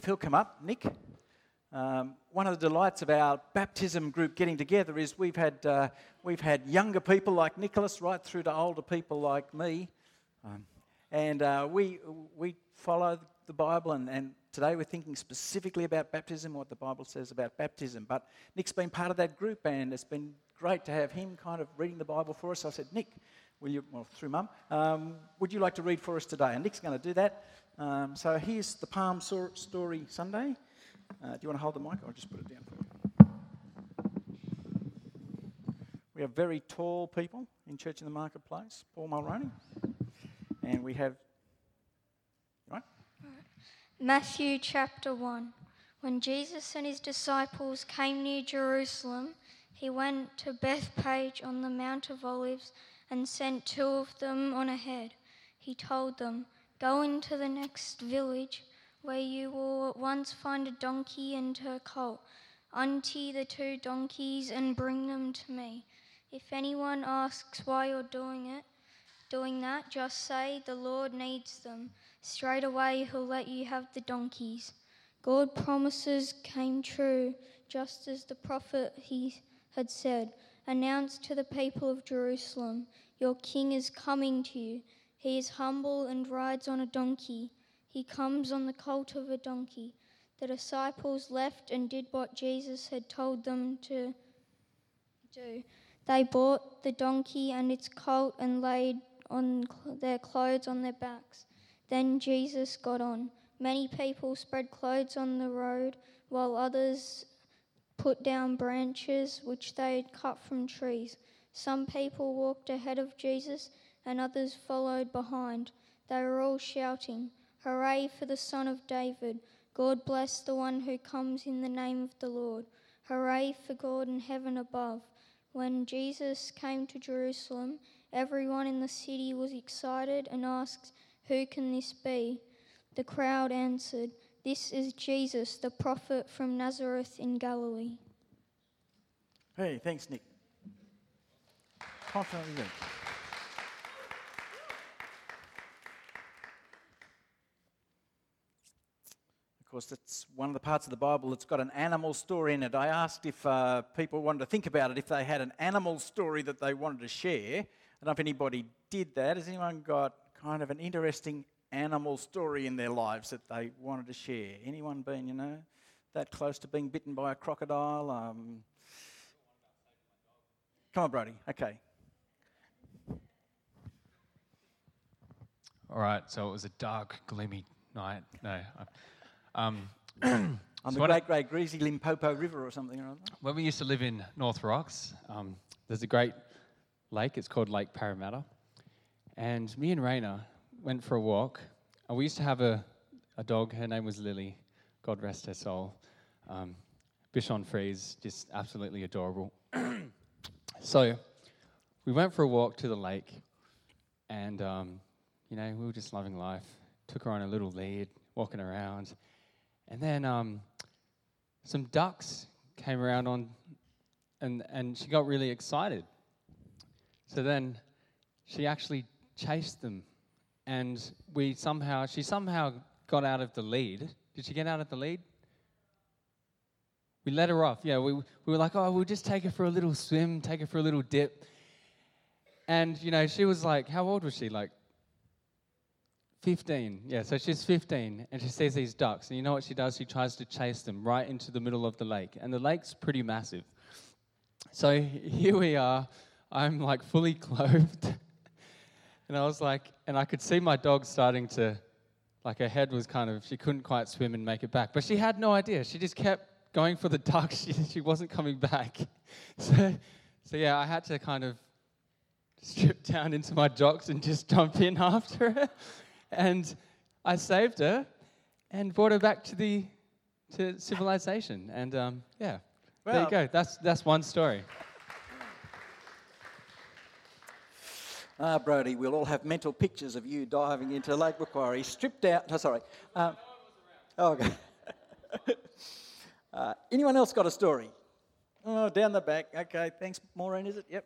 Phil, come up. Nick. One of the delights of our baptism group getting together is we've had younger people like Nicholas right through to older people like me, and we follow the Bible, and today we're thinking specifically about baptism, what the Bible says about baptism. But Nick's been part of that group, and it's been great to have him kind of reading the Bible for us. So I said, Nick, through Mum, would you like to read for us today? And Nick's going to do that. So here's the Palm Story Sunday. Do you want to hold the mic? I'll just put it down for you. We have very tall people in Church in the Marketplace. Paul Mulroney. And we have... Right? Matthew chapter 1. When Jesus and his disciples came near Jerusalem, he went to Bethphage on the Mount of Olives and sent 2 of them on ahead. He told them, "Go into the next village, where you will at once find a donkey and her colt. Untie the 2 donkeys and bring them to me. If anyone asks why you're doing that, just say, 'The Lord needs them.' Straight away he'll let you have the donkeys." God's promises came true, just as the prophet he had said. "Announce to the people of Jerusalem, your king is coming to you. He is humble and rides on a donkey. He comes on the colt of a donkey." The disciples left and did what Jesus had told them to do. They brought the donkey and its colt and laid on their clothes on their backs. Then Jesus got on. Many people spread clothes on the road, while others put down branches which they had cut from trees. Some people walked ahead of Jesus and others followed behind. They were all shouting, "Hooray for the Son of David! God bless the one who comes in the name of the Lord! Hooray for God in heaven above!" When Jesus came to Jerusalem, everyone in the city was excited and asked, "Who can this be?" The crowd answered, "This is Jesus, the prophet from Nazareth in Galilee." Hey, thanks, Nick. Confidently. Of course, that's one of the parts of the Bible that's got an animal story in it. I asked if people wanted to think about it, if they had an animal story that they wanted to share. I don't know if anybody did that. Has anyone got kind of an interesting animal story in their lives that they wanted to share? Anyone been, that close to being bitten by a crocodile? Come on, Brody. Okay. All right, so it was a dark, gloomy night. No. On the great greasy Limpopo River or something or other. When we used to live in North Rocks, there's a great lake. It's called Lake Parramatta. And me and Raina went for a walk. And we used to have a dog. Her name was Lily. God rest her soul. Bichon Frise, just absolutely adorable. So we went for a walk to the lake. And, we were just loving life. Took her on a little lead, walking around. And then some ducks came around and she got really excited. So then she actually chased them. And she somehow got out of the lead. Did she get out of the lead? We let her off. Yeah, we were like, we'll just take her for a little swim, take her for a little dip. And, she was like, how old was she? Like 15. Yeah, so she's 15 and she sees these ducks. And you know what she does? She tries to chase them right into the middle of the lake. And the lake's pretty massive. So here we are. I'm like fully clothed. And I was like, and I could see my dog starting to, like her head was she couldn't quite swim and make it back. But she had no idea. She just kept going for the ducks. She wasn't coming back. So yeah, I had to kind of strip down into my jocks and just jump in after her. And I saved her and brought her back to civilization. And there you go. That's one story. Brody, we'll all have mental pictures of you diving into Lake Macquarie, stripped out. Oh, sorry. Okay. Anyone else got a story? Oh, down the back. Okay, thanks, Maureen, is it? Yep.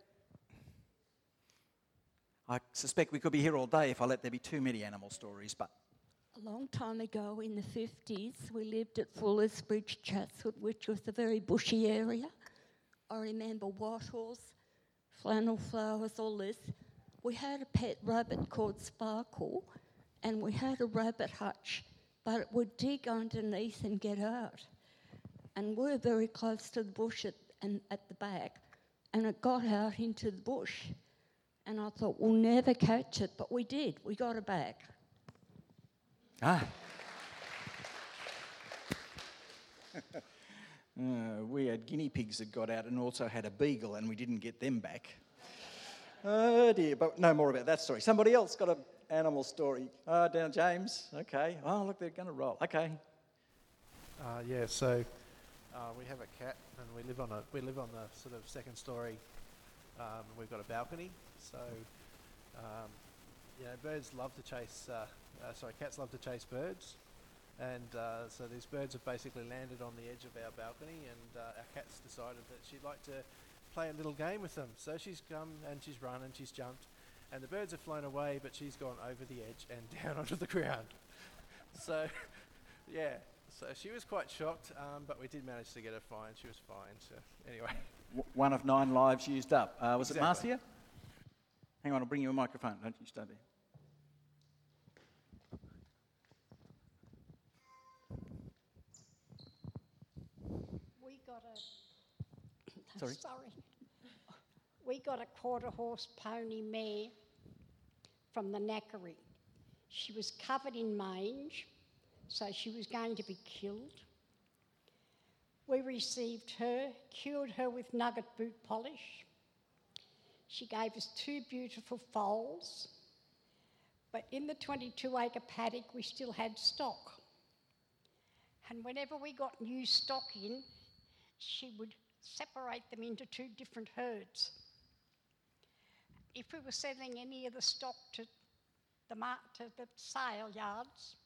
I suspect we could be here all day if I let there be too many animal stories, but A long time ago in the 50s, we lived at Fuller's Bridge, Chatswood, which was a very bushy area. I remember wattles, flannel flowers, all this. We had a pet rabbit called Sparkle, and we had a rabbit hutch, but it would dig underneath and get out. And we were very close to the bush at the back, and it got out into the bush. And I thought, we'll never catch it, but we did. We got it back. We had guinea pigs that got out and also had a beagle, and we didn't get them back. Oh dear, but no more about that story. Somebody else got an animal story. Down James. Okay. Oh, look, they're going to roll. Okay. So we have a cat, and we live on the sort of second story. We've got a balcony, so birds love to chase. Cats love to chase birds, and so these birds have basically landed on the edge of our balcony, and our cat's decided that she'd like to play a little game with them. So she's come and she's run and she's jumped, and the birds have flown away, but she's gone over the edge and down onto the ground. So, yeah. So she was quite shocked, but we did manage to get her fine. She was fine. So anyway. One of 9 lives used up. Was Exactly. it Marcia? Hang on, I'll bring you a microphone. Don't you stay there. We got a quarter-horse pony mare from the knackery. She was covered in mange, so she was going to be killed. We received her, cured her with nugget boot polish. She gave us 2 beautiful foals, but in the 22-acre paddock we still had stock. And whenever we got new stock in, she would separate them into 2 different herds. If we were selling any of the stock to the sale yards,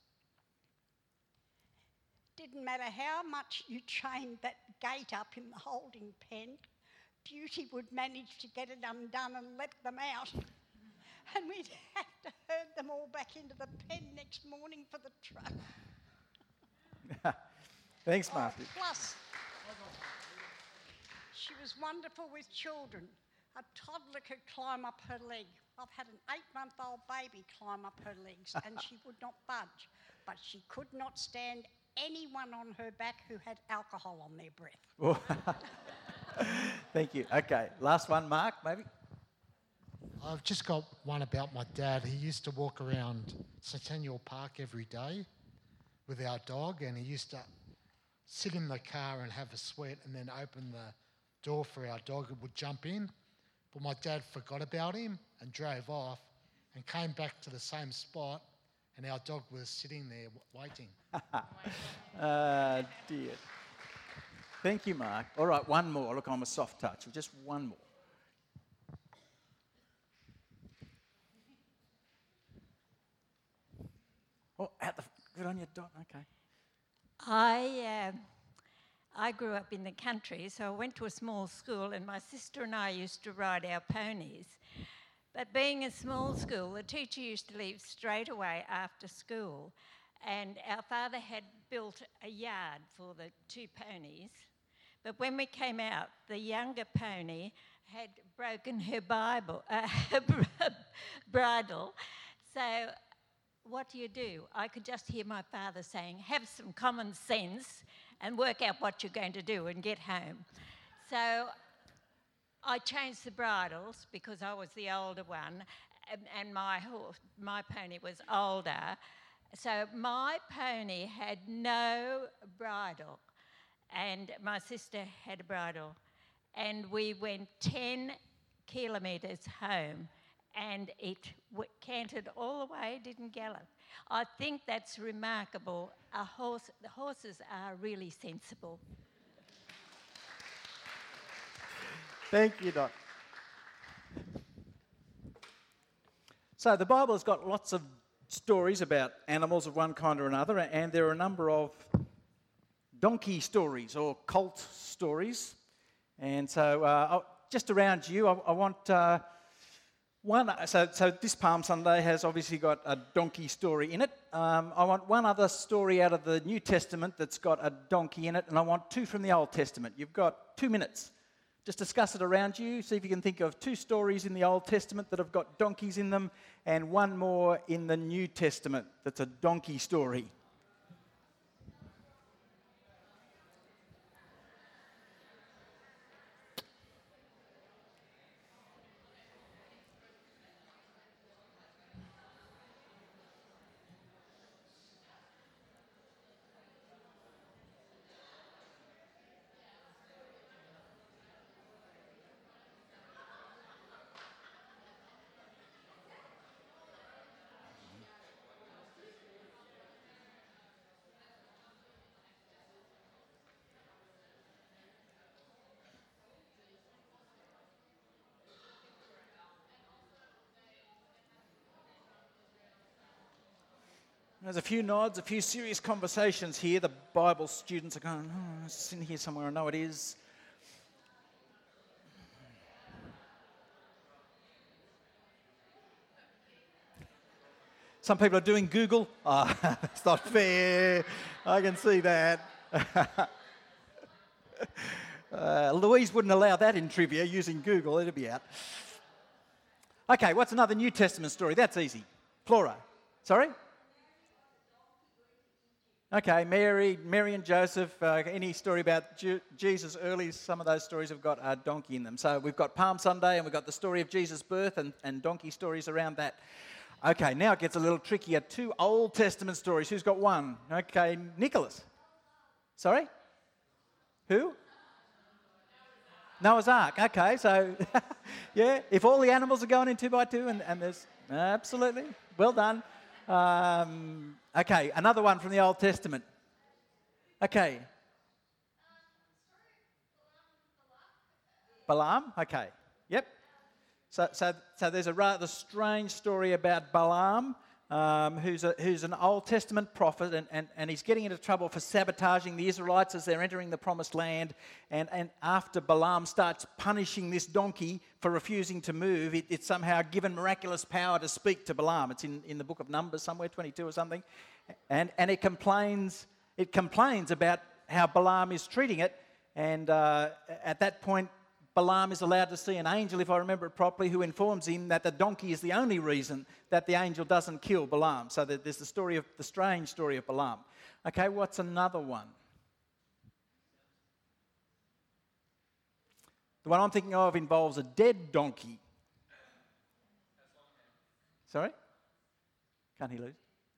didn't matter how much you chained that gate up in the holding pen, Beauty would manage to get it undone and let them out. And we'd have to herd them all back into the pen next morning for the truck. Thanks, Marcia. Plus, she was wonderful with children. A toddler could climb up her leg. I've had an 8-month-old baby climb up her legs and she would not budge. But she could not stand anyone on her back who had alcohol on their breath. Thank you. Okay, last one, Mark, maybe? I've just got one about my dad. He used to walk around Centennial Park every day with our dog, and he used to sit in the car and have a sweat and then open the door for our dog. It would jump in, but my dad forgot about him and drove off and came back to the same spot, and our dog was sitting there waiting. Dear. Thank you, Mark. All right, one more. Look, I'm a soft touch. Just one more. Oh, good on you, Dot. Okay. I grew up in the country, so I went to a small school, and my sister and I used to ride our ponies. But being a small school, the teacher used to leave straight away after school, and our father had built a yard for the 2 ponies. But when we came out, the younger pony had broken her bridle. So what do? I could just hear my father saying, have some common sense and work out what you're going to do and get home. So I changed the bridles because I was the older one, and my pony was older. So my pony had no bridle, and my sister had a bridle. And we went 10 kilometres home, and it cantered all the way, didn't gallop. I think that's remarkable. The horses are really sensible. Thank you, Dot. So the Bible has got lots of stories about animals of one kind or another, and there are a number of donkey stories or colt stories. And so just around you, I want So this Palm Sunday has obviously got a donkey story in it. I want one other story out of the New Testament that's got a donkey in it, and I want two from the Old Testament. You've got 2 minutes. Just discuss it around you. See if you can think of 2 stories in the Old Testament that have got donkeys in them, and one more in the New Testament that's a donkey story. There's a few nods, a few serious conversations here. The Bible students are going, oh, it's in here somewhere, I know it is. Some people are doing Google. Oh, that's not fair. I can see that. Louise wouldn't allow that in trivia using Google. It'd be out. Okay, what's another New Testament story? That's easy. Flora. Sorry? Okay, Mary and Joseph, any story about Jesus early, some of those stories have got a donkey in them. So we've got Palm Sunday and we've got the story of Jesus' birth and donkey stories around that. Okay, now it gets a little trickier. 2 Old Testament stories. Who's got one? Okay, Nicholas. Sorry? Who? Noah's Ark. Okay, so, yeah, if all the animals are going in 2 by 2 and there's, absolutely, well done. Okay, another one from the Old Testament. Okay. Balaam? Okay, yep. So there's a rather strange story about Balaam, who's an Old Testament prophet, and he's getting into trouble for sabotaging the Israelites as they're entering the Promised Land. And after Balaam starts punishing this donkey for refusing to move, it's somehow given miraculous power to speak to Balaam. It's in the book of Numbers somewhere, 22 or something. And it complains about how Balaam is treating it. And at that point, Balaam is allowed to see an angel, if I remember it properly, who informs him that the donkey is the only reason that the angel doesn't kill Balaam. So there's the strange story of Balaam. Okay, what's another one? The one I'm thinking of involves a dead donkey. Sorry? Can't hear, Lou.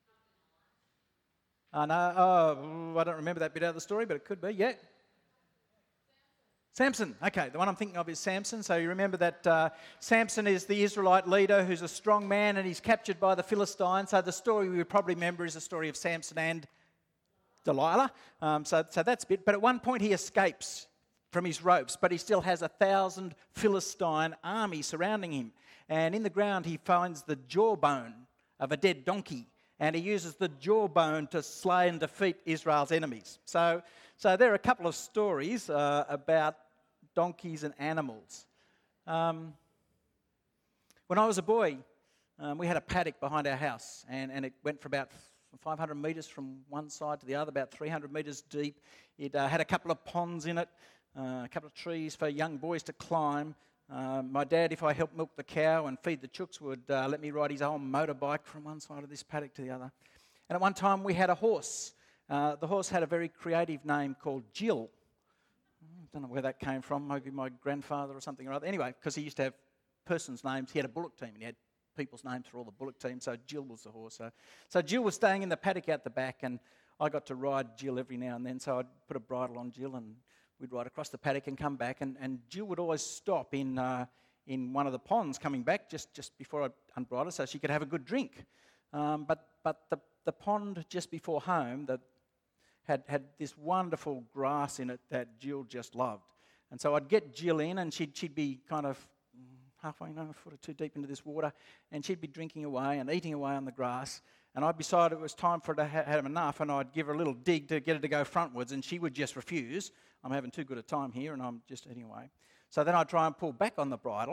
No, I don't remember that bit out of the story, but it could be, yeah. Samson. Okay, the one I'm thinking of is Samson. So you remember that Samson is the Israelite leader who's a strong man and he's captured by the Philistines. So the story we would probably remember is the story of Samson and Delilah. So that's a bit. But at one point he escapes from his ropes, but he still has 1,000 Philistine army surrounding him. And in the ground he finds the jawbone of a dead donkey. And he uses the jawbone to slay and defeat Israel's enemies. So there are a couple of stories about donkeys and animals. When I was a boy, we had a paddock behind our house, and it went for about 500 metres from one side to the other, about 300 metres deep. It had a couple of ponds in it, a couple of trees for young boys to climb. My dad, if I helped milk the cow and feed the chooks, would let me ride his old motorbike from one side of this paddock to the other. And at one time we had a horse. The horse had a very creative name called Jill. I don't know where that came from, maybe my grandfather or something or other. Anyway, because he used to have persons' names. He had a bullock team and he had people's names for all the bullock teams, so Jill was the horse. So Jill was staying in the paddock out the back, and I got to ride Jill every now and then. So I'd put a bridle on Jill and we'd ride across the paddock and come back, and Jill would always stop in one of the ponds coming back just before I'd unbridle so she could have a good drink. But the pond just before home had this wonderful grass in it that Jill just loved. And so I'd get Jill in, and she'd be kind of halfway, a foot or two deep into this water, and she'd be drinking away and eating away on the grass. And I'd decide it was time for her to have enough, and I'd give her a little dig to get her to go frontwards, and she would just refuse. I'm having too good a time here, and I'm just eating away. So then I'd try and pull back on the bridle,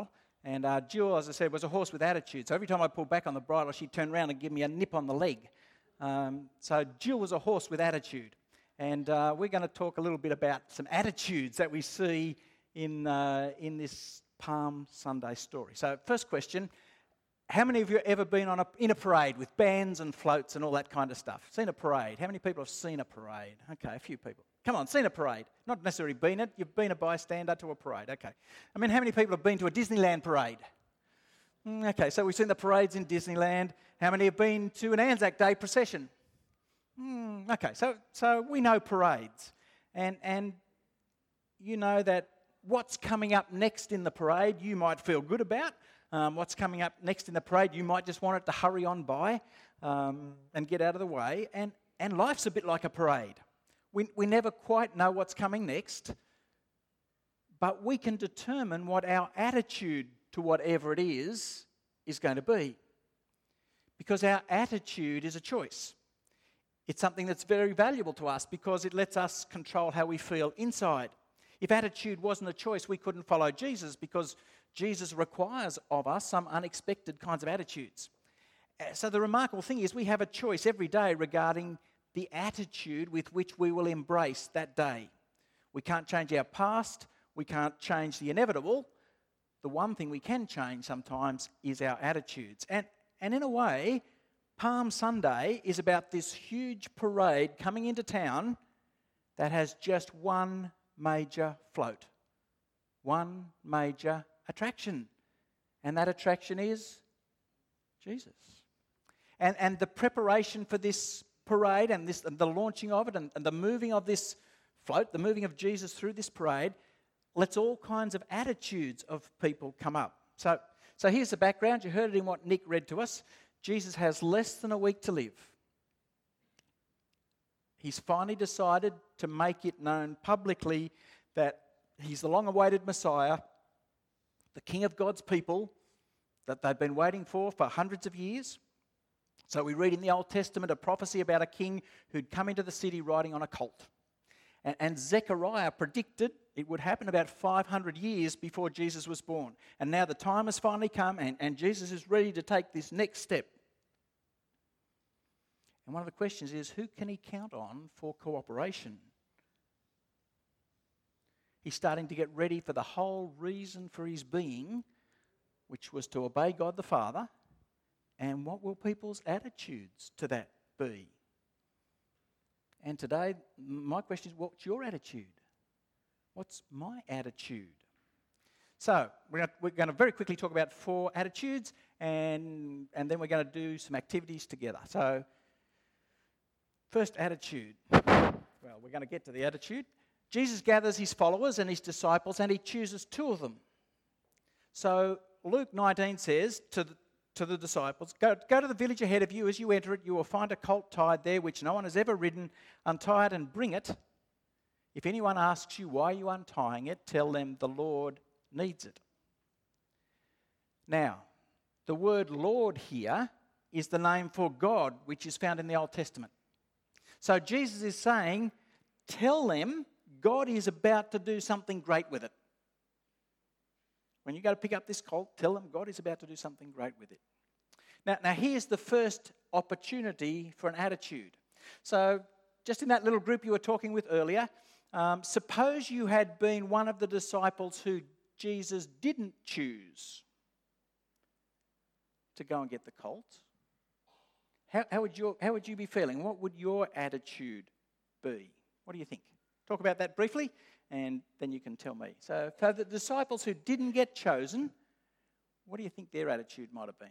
And Jill, as I said, was a horse with attitude. So every time I pulled back on the bridle, she'd turn around and give me a nip on the leg. So Jill was a horse with attitude. And we're going to talk a little bit about some attitudes that we see in this Palm Sunday story. So first question, how many of you have ever been in a parade with bands and floats and all that kind of stuff? Seen a parade? How many people have seen a parade? Okay, a few people. Come on, seen a parade. Not necessarily been it. You've been a bystander to a parade. Okay. I mean, how many people have been to a Disneyland parade? Okay, so we've seen the parades in Disneyland. How many have been to an Anzac Day procession? Okay, so we know parades. And you know that what's coming up next in the parade you might feel good about. What's coming up next in the parade you might just want it to hurry on by and get out of the way. And life's a bit like a parade. We never quite know what's coming next, but we can determine what our attitude to whatever it is going to be. Because our attitude is a choice. It's something that's very valuable to us because it lets us control how we feel inside. If attitude wasn't a choice, we couldn't follow Jesus because Jesus requires of us some unexpected kinds of attitudes. So the remarkable thing is we have a choice every day regarding the attitude with which we will embrace that day. We can't change our past. We can't change the inevitable. The one thing we can change sometimes is our attitudes. And in a way, Palm Sunday is about this huge parade coming into town that has just one major float, one major attraction. And that attraction is Jesus. And the preparation for this parade and the launching of it and the moving of this float, the moving of Jesus through this parade, lets all kinds of attitudes of people come up. So here's the background. You heard it in what Nick read to us. Jesus has less than a week to live. He's finally decided to make it known publicly that he's the long-awaited Messiah, the King of God's people that they've been waiting for hundreds of years. So we read in the Old Testament a prophecy about a king who'd come into the city riding on a colt. And Zechariah predicted it would happen about 500 years before Jesus was born. And now the time has finally come and Jesus is ready to take this next step. And one of the questions is, who can he count on for cooperation? He's starting to get ready for the whole reason for his being, which was to obey God the Father. And what will people's attitudes to that be? And today, my question is, what's your attitude? What's my attitude? So, we're going to very quickly talk about 4 attitudes, and then we're going to do some activities together. So, first attitude. Well, we're going to get to the attitude. Jesus gathers his followers and his disciples, and he chooses 2 of them. So, Luke 19 says to the disciples, go to the village ahead of you. As you enter it, you will find a colt tied there which no one has ever ridden. Untie it and bring it. If anyone asks you why you're untying it, tell them the Lord needs it. Now, the word Lord here is the name for God, which is found in the Old Testament. So Jesus is saying, tell them God is about to do something great with it. When you go to pick up this colt, tell them God is about to do something great with it. Now here's the first opportunity for an attitude. So just in that little group you were talking with earlier, suppose you had been one of the disciples who Jesus didn't choose to go and get the colt. How would you be feeling? What would your attitude be? What do you think? Talk about that briefly, and then you can tell me. So for the disciples who didn't get chosen, what do you think their attitude might have been?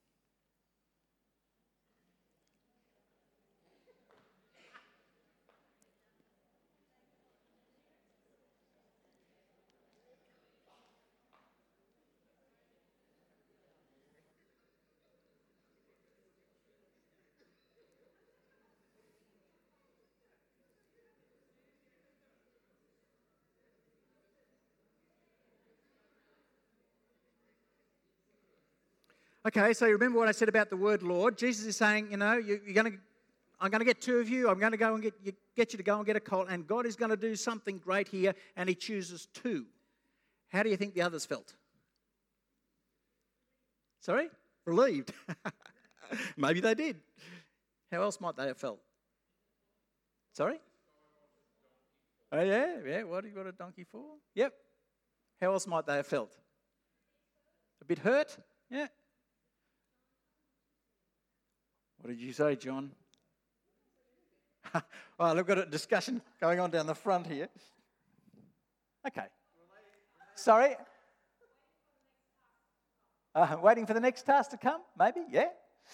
Okay, so you remember what I said about the word Lord. Jesus is saying, I'm going to get 2 of you. I'm going to go and get you to go and get a colt, and God is going to do something great here, and he chooses 2. How do you think the others felt? Sorry? Relieved. Maybe they did. How else might they have felt? Sorry? Oh, yeah. What have you got a donkey for? Yep. How else might they have felt? A bit hurt? Yeah. What did you say, John? Well, we've got a discussion going on down the front here. Okay. Sorry? Waiting for the next task to come? Maybe? Yeah.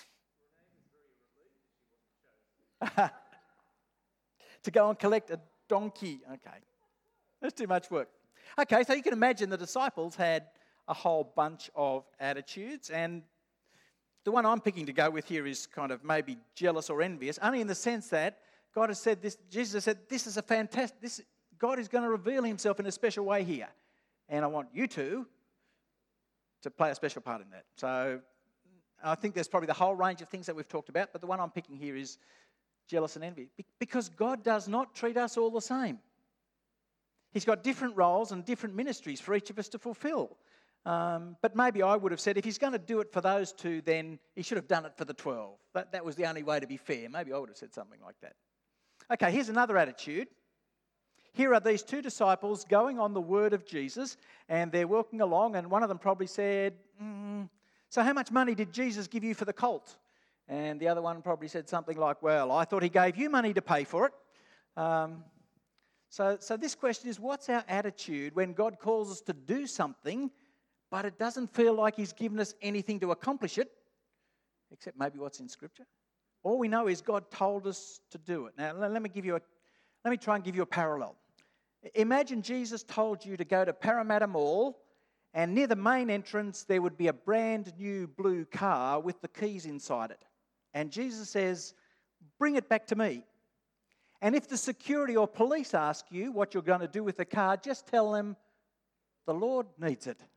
To go and collect a donkey. Okay. That's too much work. Okay, so you can imagine the disciples had a whole bunch of attitudes, and the one I'm picking to go with here is kind of maybe jealous or envious, only in the sense that God has said this, Jesus has said, this is a fantastic, God is going to reveal himself in a special way here. And I want you to play a special part in that. So I think there's probably the whole range of things that we've talked about, but the one I'm picking here is jealous and envy. Because God does not treat us all the same. He's got different roles and different ministries for each of us to fulfill. But maybe I would have said if he's going to do it for those two, then he should have done it for the 12. That was the only way to be fair. Maybe I would have said something like that. Okay, here's another attitude. Here are these two disciples going on the word of Jesus, and they're walking along, and one of them probably said, so how much money did Jesus give you for the colt? And the other one probably said something like, well, I thought he gave you money to pay for it. So this question is, what's our attitude when God calls us to do something, but it doesn't feel like he's given us anything to accomplish it, except maybe what's in Scripture? All we know is God told us to do it. Now, let me try and give you a parallel. Imagine Jesus told you to go to Parramatta Mall, and near the main entrance there would be a brand new blue car with the keys inside it. And Jesus says, bring it back to me. And if the security or police ask you what you're going to do with the car, just tell them the Lord needs it.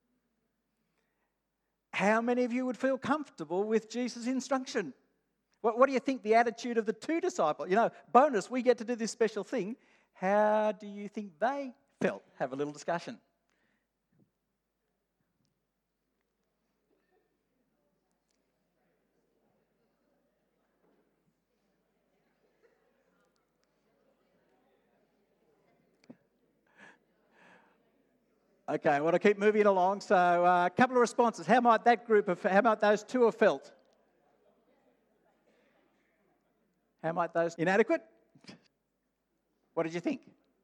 How many of you would feel comfortable with Jesus' instruction? What do you think the attitude of the two disciples? Bonus, we get to do this special thing. How do you think they felt? Have a little discussion. Okay, I want to keep moving along. So a couple of responses. How might those two have felt? How might those... Inadequate? What did you think?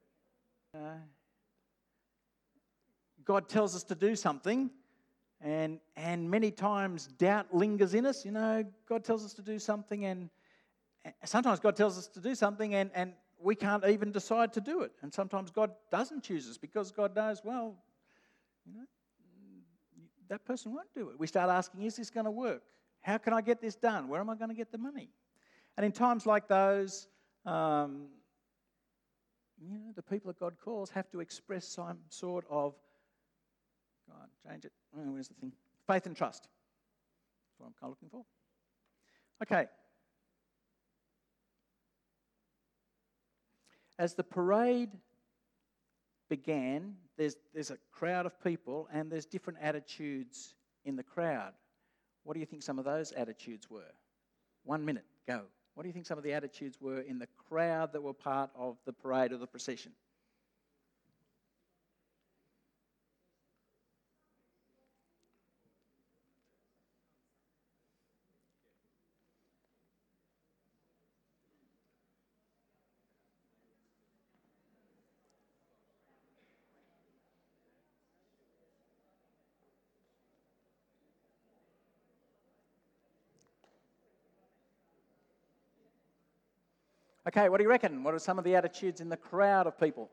God tells us to do something, and many times doubt lingers in us. God tells us to do something, and sometimes God tells us to do something, and we can't even decide to do it. And sometimes God doesn't choose us because God knows, well, that person won't do it. We start asking, is this going to work? How can I get this done? Where am I going to get the money? And in times like those, the people that God calls have to express some sort of, God, change it. Oh, where's the thing? Faith and trust. That's what I'm kind of looking for. Okay. As the parade began, there's a crowd of people and there's different attitudes in the crowd. What do you think some of those attitudes were? 1 minute, go. What do you think some of the attitudes were in the crowd that were part of the parade or the procession? Okay, what do you reckon? What are some of the attitudes in the crowd of people?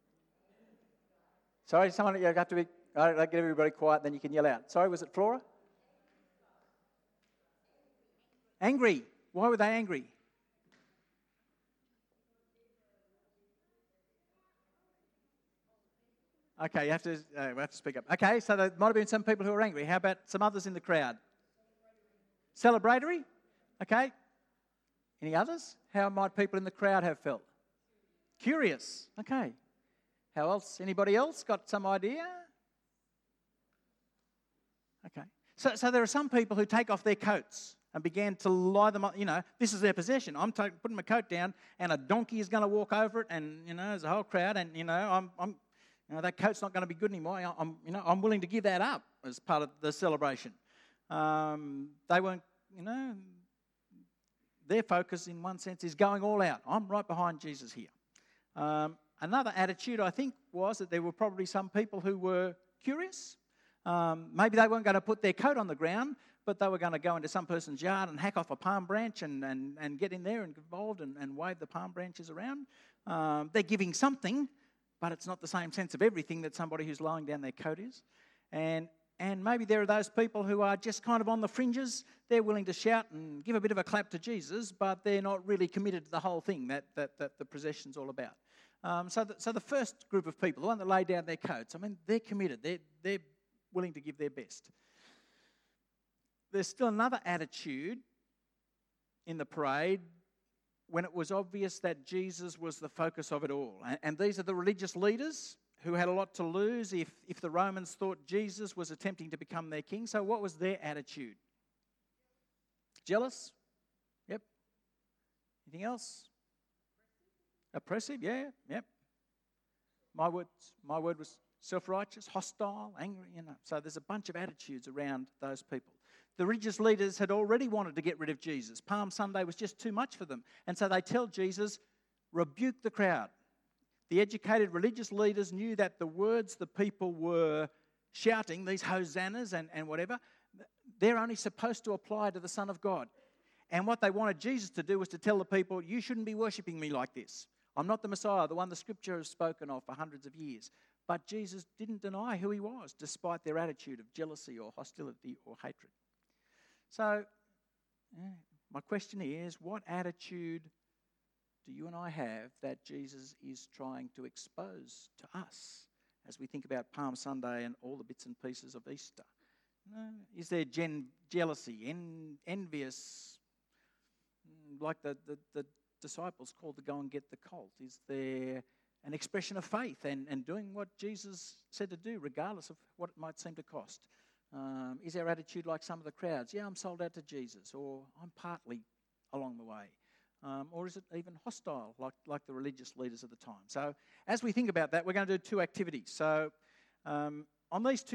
Sorry, you have to be... All right, get everybody quiet, then you can yell out. Sorry, was it Flora? Angry. Why were they angry? Okay, we have to speak up. Okay, so there might have been some people who were angry. How about some others in the crowd? Celebratory? Okay. Any others? How might people in the crowd have felt? Curious. Okay. How else? Anybody else got some idea? Okay. So there are some people who take off their coats and began to lie them up. This is their possession. I'm putting my coat down, and a donkey is going to walk over it, and there's a whole crowd, and that coat's not going to be good anymore. I'm willing to give that up as part of the celebration. They weren't, their focus in one sense is going all out. I'm right behind Jesus here. Another attitude, I think, was that there were probably some people who were curious. Maybe they weren't going to put their coat on the ground, but they were going to go into some person's yard and hack off a palm branch and get in there and get involved and wave the palm branches around. They're giving something, but it's not the same sense of everything that somebody who's laying down their coat is. And maybe there are those people who are just kind of on the fringes. They're willing to shout and give a bit of a clap to Jesus, but they're not really committed to the whole thing that the procession's all about. So the first group of people, the one that lay down their coats, they're committed. They're willing to give their best. There's still another attitude in the parade when it was obvious that Jesus was the focus of it all. And these are the religious leaders who had a lot to lose if the Romans thought Jesus was attempting to become their king. So what was their attitude? Jealous? Yep. Anything else? Oppressive? Yeah, yep. My word was self-righteous, hostile, angry, So there's a bunch of attitudes around those people. The religious leaders had already wanted to get rid of Jesus. Palm Sunday was just too much for them. And so they tell Jesus, rebuke the crowd. The educated religious leaders knew that the words the people were shouting, these hosannas and whatever, they're only supposed to apply to the Son of God. And what they wanted Jesus to do was to tell the people, you shouldn't be worshipping me like this. I'm not the Messiah, the one the Scripture has spoken of for hundreds of years. But Jesus didn't deny who he was, despite their attitude of jealousy or hostility or hatred. So, my question is, what attitude do you and I have that Jesus is trying to expose to us as we think about Palm Sunday and all the bits and pieces of Easter? Is there jealousy, envious, like the disciples called to go and get the colt? Is there an expression of faith and doing what Jesus said to do, regardless of what it might seem to cost? Is our attitude like some of the crowds? Yeah, I'm sold out to Jesus, or I'm partly along the way. Or is it even hostile, like the religious leaders of the time? So as we think about that, we're going to do two activities. So on these two